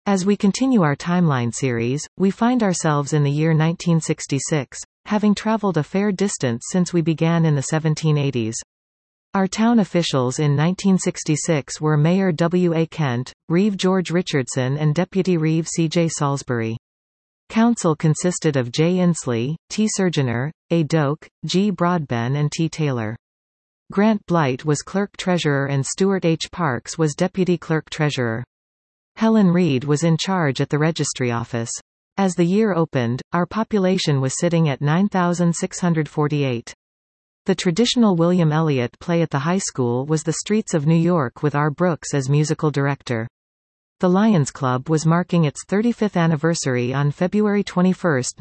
As we continue our timeline series, we find ourselves in the year 1966, having traveled a fair distance since we began in the 1780s. Our town officials in 1966 were Mayor W. A. Kent, Reeve George Richardson and Deputy Reeve C. J. Salisbury. Council consisted of J. Inslee, T. Surgener, A. Doak, G. Broadben and T. Taylor. Grant Blight was Clerk-Treasurer and Stuart H. Parks was Deputy Clerk-Treasurer. Helen Reed was in charge at the registry office. As the year opened, our population was sitting at 9,648. The traditional William Elliott play at the high school was The Streets of New York with R. Brooks as musical director. The Lions Club was marking its 35th anniversary on February 21,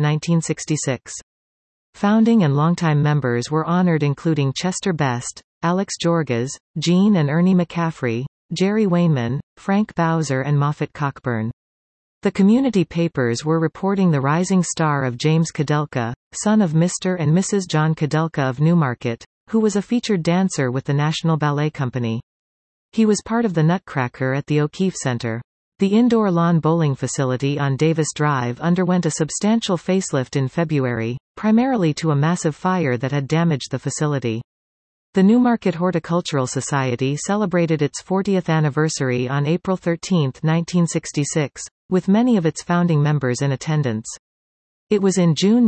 1966. Founding and longtime members were honored including Chester Best, Alex Jorges, Gene and Ernie McCaffrey, Jerry Wainman, Frank Bowser and Moffett Cockburn. The community papers were reporting the rising star of James Kudelka, son of Mr. and Mrs. John Kudelka of Newmarket, who was a featured dancer with the National Ballet Company. He was part of the Nutcracker at the O'Keefe Center. The indoor lawn bowling facility on Davis Drive underwent a substantial facelift in February, primarily to a massive fire that had damaged the facility. The Newmarket Horticultural Society celebrated its 40th anniversary on April 13, 1966, with many of its founding members in attendance. It was in June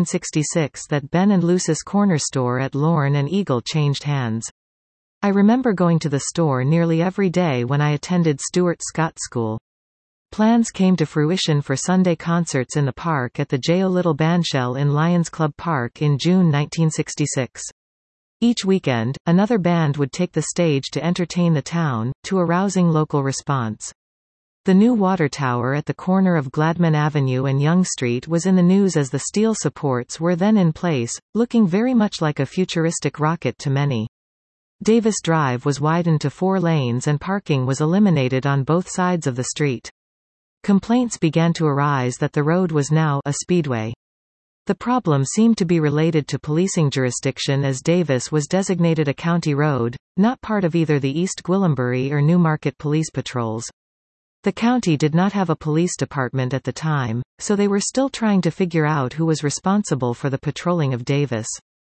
1966 that Ben and Luce's corner store at Lorne and Eagle changed hands. I remember going to the store nearly every day when I attended Stuart Scott School. Plans came to fruition for Sunday concerts in the park at the J.O. Little Bandshell in Lions Club Park in June 1966. Each weekend, another band would take the stage to entertain the town, to a rousing local response. The new water tower at the corner of Gladman Avenue and Yonge Street was in the news as the steel supports were then in place, looking very much like a futuristic rocket to many. Davis Drive was widened to 4 lanes and parking was eliminated on both sides of the street. Complaints began to arise that the road was now a speedway. The problem seemed to be related to policing jurisdiction as Davis was designated a county road, not part of either the East Gwillimbury or Newmarket police patrols. The county did not have a police department at the time, so they were still trying to figure out who was responsible for the patrolling of Davis.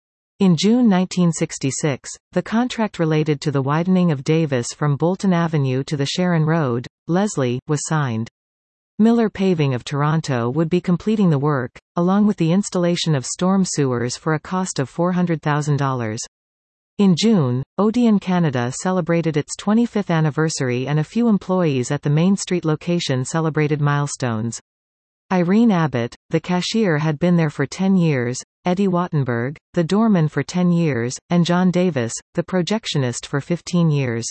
In June 1966, the contract related to the widening of Davis from Bolton Avenue to the Sharon Road, Leslie, was signed. Miller Paving of Toronto would be completing the work, along with the installation of storm sewers for a cost of $400,000. In June, Odeon Canada celebrated its 25th anniversary and a few employees at the Main Street location celebrated milestones. Irene Abbott, the cashier, had been there for 10 years, Eddie Wattenberg, the doorman for 10 years, and John Davis, the projectionist for 15 years.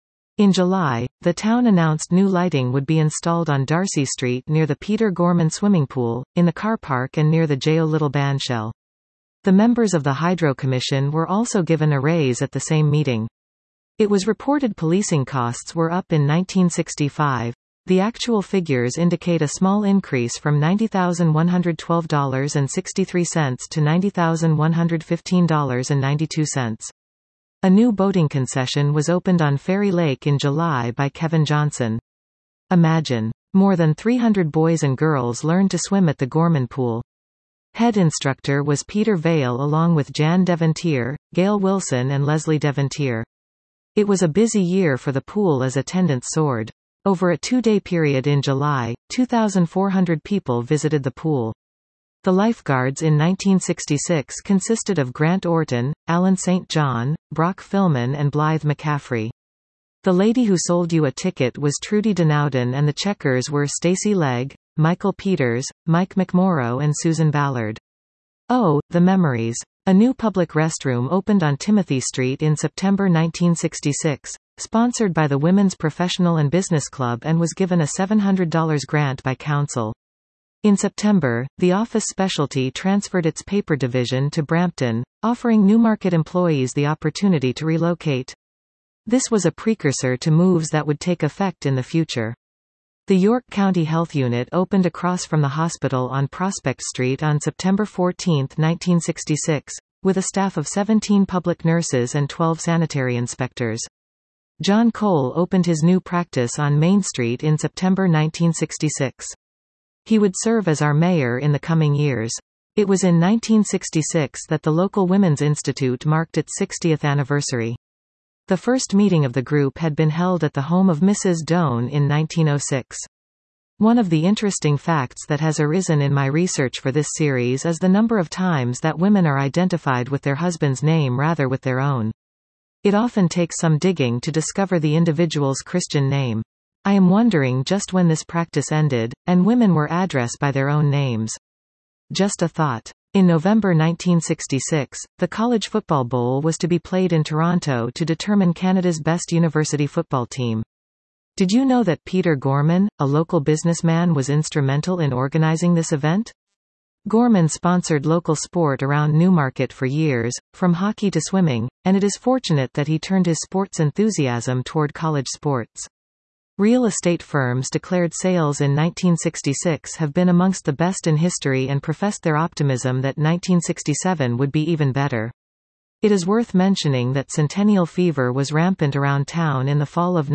In July, the town announced new lighting would be installed on Darcy Street near the Peter Gorman swimming pool, in the car park and near the J.O. Little Bandshell. The members of the Hydro Commission were also given a raise at the same meeting. It was reported policing costs were up in 1965. The actual figures indicate a small increase from $90,112.63 to $90,115.92. A new boating concession was opened on Ferry Lake in July by Kevin Johnson. Imagine. More than 300 boys and girls learned to swim at the Gorman Pool. Head instructor was Peter Vale along with Jan Devontier, Gail Wilson and Leslie Devontier. It was a busy year for the pool as attendance soared. Over a 2-day period in July, 2,400 people visited the pool. The lifeguards in 1966 consisted of Grant Orton, Alan St. John, Brock Philman and Blythe McCaffrey. The lady who sold you a ticket was Trudy Denowden and the checkers were Stacey Legg, Michael Peters, Mike McMorrow and Susan Ballard. Oh, the memories. A new public restroom opened on Timothy Street in September 1966, sponsored by the Women's Professional and Business Club and was given a $700 grant by council. In September, the office specialty transferred its paper division to Brampton, offering Newmarket employees the opportunity to relocate. This was a precursor to moves that would take effect in the future. The York County Health Unit opened across from the hospital on Prospect Street on September 14, 1966, with a staff of 17 public nurses and 12 sanitary inspectors. John Cole opened his new practice on Main Street in September 1966. He would serve as our mayor in the coming years. It was in 1966 that the local Women's Institute marked its 60th anniversary. The first meeting of the group had been held at the home of Mrs. Doane in 1906. One of the interesting facts that has arisen in my research for this series is the number of times that women are identified with their husband's name rather with their own. It often takes some digging to discover the individual's Christian name. I am wondering just when this practice ended, and women were addressed by their own names. Just a thought. In November 1966, the College Football Bowl was to be played in Toronto to determine Canada's best university football team. Did you know that Peter Gorman, a local businessman, was instrumental in organizing this event? Gorman sponsored local sport around Newmarket for years, from hockey to swimming, and it is fortunate that he turned his sports enthusiasm toward college sports. Real estate firms declared sales in 1966 have been amongst the best in history and professed their optimism that 1967 would be even better. It is worth mentioning that Centennial fever was rampant around town in the fall of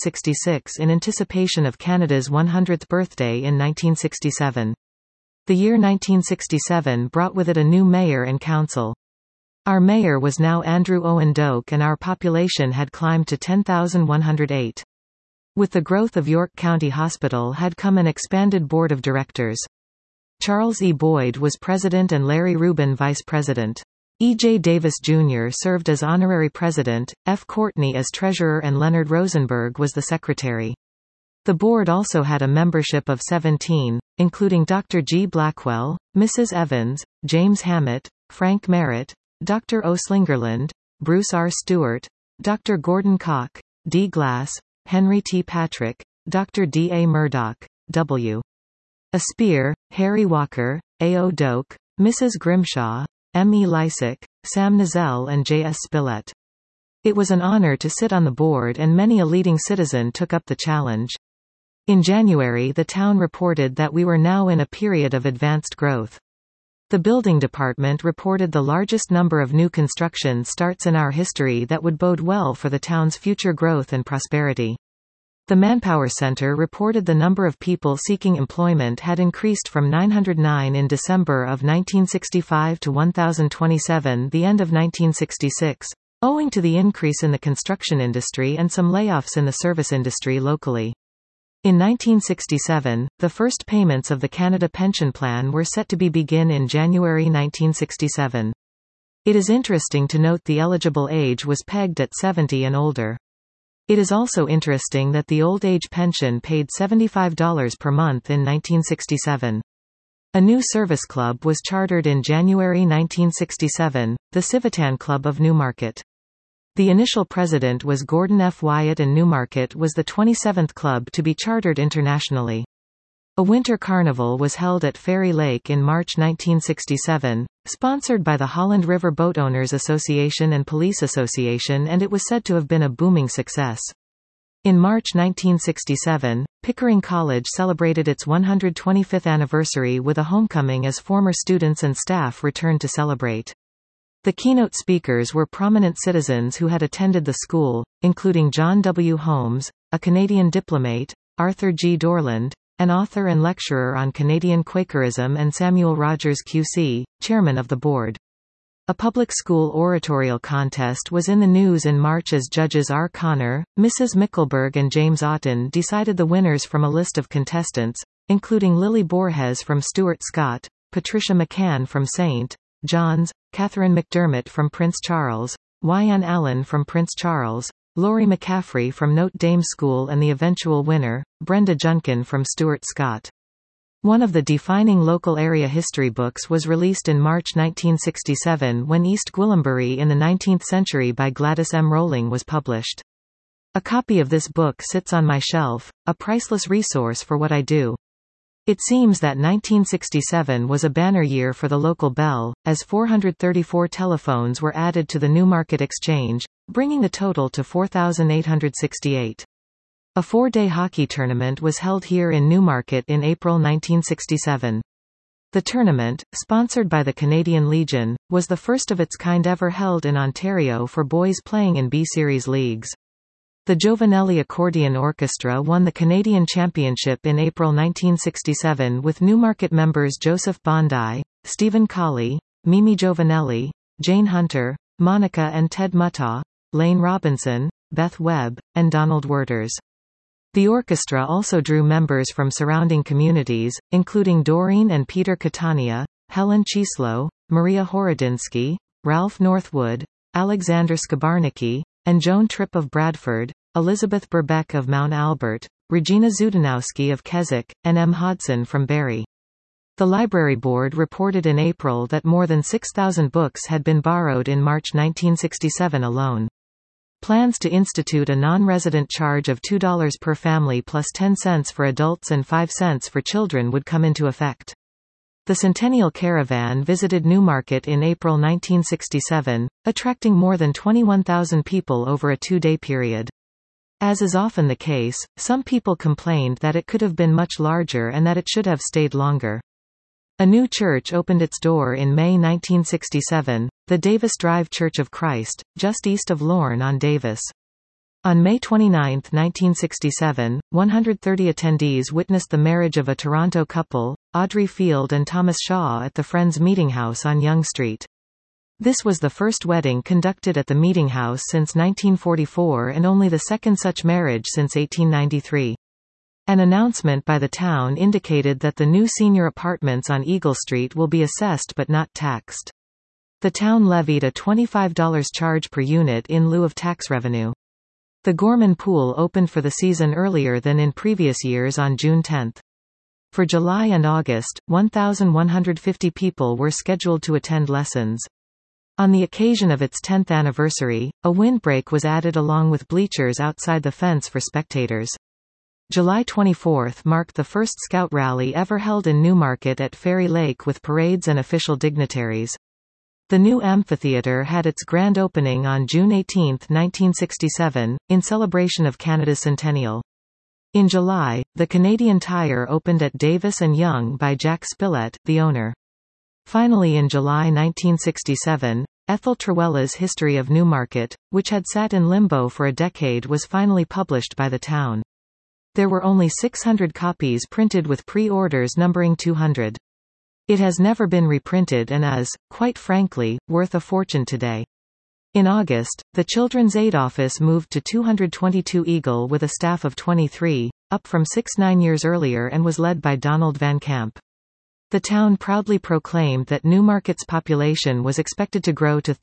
1966 in anticipation of Canada's 100th birthday in 1967. The year 1967 brought with it a new mayor and council. Our mayor was now Andrew Owen Doak and our population had climbed to 10,108. With the growth of York County Hospital had come an expanded board of directors. Charles E. Boyd was president and Larry Rubin vice president. E. J. Davis Jr. served as honorary president, F. Courtney as treasurer and Leonard Rosenberg was the secretary. The board also had a membership of 17, including Dr. G. Blackwell, Mrs. Evans, James Hammett, Frank Merritt, Dr. O. Slingerland, Bruce R. Stewart, Dr. Gordon Koch, D. Glass, Henry T. Patrick, Dr. D. A. Murdoch, W. Aspire, Harry Walker, A. O. Doak, Mrs. Grimshaw, M. E. Lysick, Sam Nizell and J. S. Spillett. It was an honor to sit on the board and many a leading citizen took up the challenge. In January the town reported that we were now in a period of advanced growth. The building department reported the largest number of new construction starts in our history that would bode well for the town's future growth and prosperity. The Manpower Center reported the number of people seeking employment had increased from 909 in December of 1965 to 1,027 the end of 1966, owing to the increase in the construction industry and some layoffs in the service industry locally. In 1967, the first payments of the Canada Pension Plan were set to begin in January 1967. It is interesting to note the eligible age was pegged at 70 and older. It is also interesting that the old age pension paid $75 per month in 1967. A new service club was chartered in January 1967, the Civitan Club of Newmarket. The initial president was Gordon F. Wyatt and Newmarket was the 27th club to be chartered internationally. A winter carnival was held at Fairy Lake in March 1967, sponsored by the Holland River Boat Owners Association and Police Association, and it was said to have been a booming success. In March 1967, Pickering College celebrated its 125th anniversary with a homecoming as former students and staff returned to celebrate. The keynote speakers were prominent citizens who had attended the school, including John W. Holmes, a Canadian diplomat, Arthur G. Dorland, an author and lecturer on Canadian Quakerism, and Samuel Rogers QC, chairman of the board. A public school oratorial contest was in the news in March as judges R. Connor, Mrs. Mickelberg and James Otten decided the winners from a list of contestants, including Lily Borges from Stuart Scott, Patricia McCann from St. John's, Catherine McDermott from Prince Charles, Wyan Allen from Prince Charles, Laurie McCaffrey from Notre Dame School, and the eventual winner, Brenda Junkin from Stuart Scott. One of the defining local area history books was released in March 1967 when East Gwillimbury in the 19th Century by Gladys M. Rowling was published. A copy of this book sits on my shelf, a priceless resource for what I do. It seems that 1967 was a banner year for the local bell, as 434 telephones were added to the Newmarket Exchange, bringing the total to 4,868. A four-day hockey tournament was held here in Newmarket in April 1967. The tournament, sponsored by the Canadian Legion, was the first of its kind ever held in Ontario for boys playing in B-Series leagues. The Giovanelli Accordion Orchestra won the Canadian Championship in April 1967 with Newmarket members Joseph Bondi, Stephen Colley, Mimi Giovanelli, Jane Hunter, Monica and Ted Mutaugh, Lane Robinson, Beth Webb, and Donald Werters. The orchestra also drew members from surrounding communities, including Doreen and Peter Catania, Helen Chieslow, Maria Horodinsky, Ralph Northwood, Alexander Skabarnicki, and Joan Tripp of Bradford, Elizabeth Burbeck of Mount Albert, Regina Zudanowski of Keswick, and M. Hodson from Barrie. The Library Board reported in April that more than 6,000 books had been borrowed in March 1967 alone. Plans to institute a non-resident charge of $2 per family plus 10 cents for adults and 5 cents for children would come into effect. The Centennial Caravan visited Newmarket in April 1967, attracting more than 21,000 people over a 2-day period. As is often the case, some people complained that it could have been much larger and that it should have stayed longer. A new church opened its door in May 1967, the Davis Drive Church of Christ, just east of Lorne on Davis. On May 29, 1967, 130 attendees witnessed the marriage of a Toronto couple, Audrey Field and Thomas Shaw, at the Friends Meeting House on Yonge Street. This was the first wedding conducted at the Meeting House since 1944 and only the second such marriage since 1893. An announcement by the town indicated that the new senior apartments on Eagle Street will be assessed but not taxed. The town levied a $25 charge per unit in lieu of tax revenue. The Gorman Pool opened for the season earlier than in previous years on June 10. For July and August, 1,150 people were scheduled to attend lessons. On the occasion of its 10th anniversary, a windbreak was added along with bleachers outside the fence for spectators. July 24 marked the first Scout rally ever held in Newmarket at Fairy Lake with parades and official dignitaries. The new amphitheatre had its grand opening on June 18, 1967, in celebration of Canada's centennial. In July, the Canadian Tire opened at Davis and Yonge by Jack Spillett, the owner. Finally in July 1967, Ethel Trewella's History of Newmarket, which had sat in limbo for a decade, was finally published by the town. There were only 600 copies printed with pre-orders numbering 200. It has never been reprinted and is, quite frankly, worth a fortune today. In August, the Children's Aid Office moved to 222 Eagle with a staff of 23, up from 9 years earlier, and was led by Donald Van Camp. The town proudly proclaimed that Newmarket's population was expected to grow to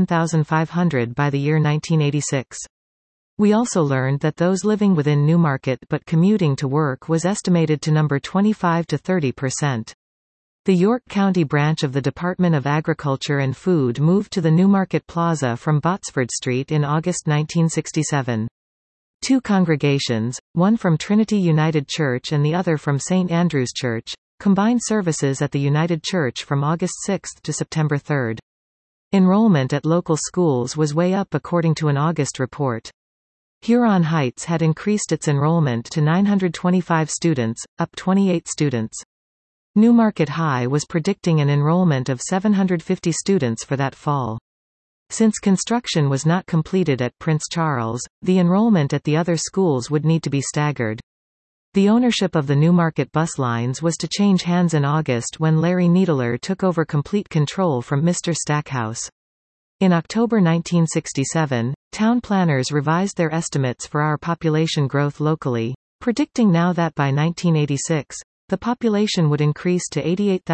31,500 by the year 1986. We also learned that those living within Newmarket but commuting to work was estimated to number 25 to 30%. The York County branch of the Department of Agriculture and Food moved to the Newmarket Plaza from Botsford Street in August 1967. Two congregations, one from Trinity United Church and the other from St. Andrew's Church, combined services at the United Church from August 6 to September 3. Enrollment at local schools was way up according to an August report. Huron Heights had increased its enrollment to 925 students, up 28 students. Newmarket High was predicting an enrollment of 750 students for that fall. Since construction was not completed at Prince Charles, the enrollment at the other schools would need to be staggered. The ownership of the Newmarket bus lines was to change hands in August when Larry Needler took over complete control from Mr. Stackhouse. In October 1967, town planners revised their estimates for our population growth locally, predicting now that by 1986, the population would increase to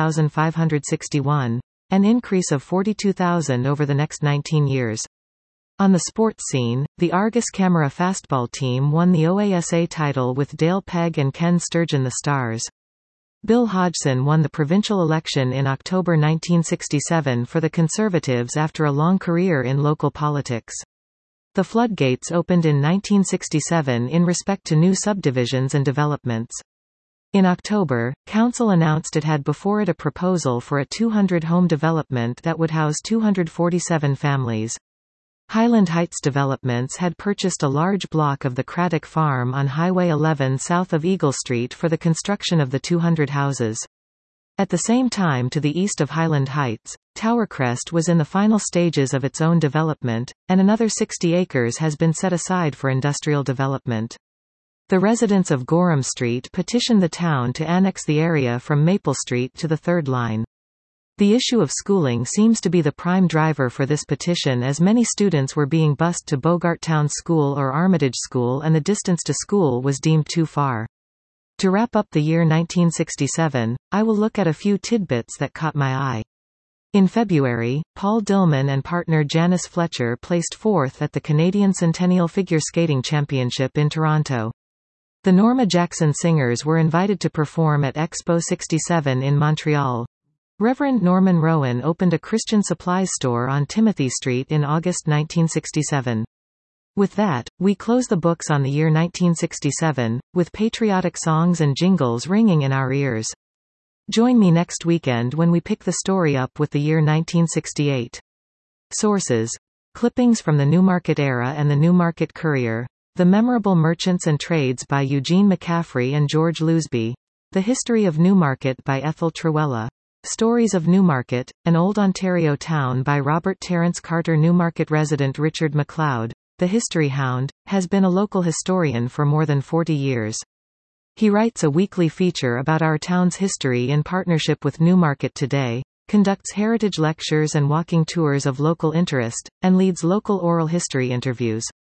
88,561, an increase of 42,000 over the next 19 years. On the sports scene, the Argus Camera fastball team won the OASA title with Dale Pegg and Ken Sturgeon the stars. Bill Hodgson won the provincial election in October 1967 for the Conservatives after a long career in local politics. The floodgates opened in 1967 in respect to new subdivisions and developments. In October, Council announced it had before it a proposal for a 200-home development that would house 247 families. Highland Heights Developments had purchased a large block of the Craddock Farm on Highway 11 south of Eagle Street for the construction of the 200 houses. At the same time, to the east of Highland Heights, Towercrest was in the final stages of its own development, and another 60 acres has been set aside for industrial development. The residents of Gorham Street petitioned the town to annex the area from Maple Street to the Third Line. The issue of schooling seems to be the prime driver for this petition, as many students were being bused to Bogarttown School or Armitage School and the distance to school was deemed too far. To wrap up the year 1967, I will look at a few tidbits that caught my eye. In February, Paul Dillman and partner Janice Fletcher placed fourth at the Canadian Centennial Figure Skating Championship in Toronto. The Norma Jackson Singers were invited to perform at Expo 67 in Montreal. Reverend Norman Rowan opened a Christian supplies store on Timothy Street in August 1967. With that, we close the books on the year 1967, with patriotic songs and jingles ringing in our ears. Join me next weekend when we pick the story up with the year 1968. Sources: clippings from the Newmarket Era and the Newmarket Courier. The Memorable Merchants and Trades by Eugene McCaffrey and George Lousby. The History of Newmarket by Ethel Truella. Stories of Newmarket, an Old Ontario Town by Robert Terence Carter. Newmarket resident Richard MacLeod, the History Hound, has been a local historian for more than 40 years. He writes a weekly feature about our town's history in partnership with Newmarket Today, conducts heritage lectures and walking tours of local interest, and leads local oral history interviews.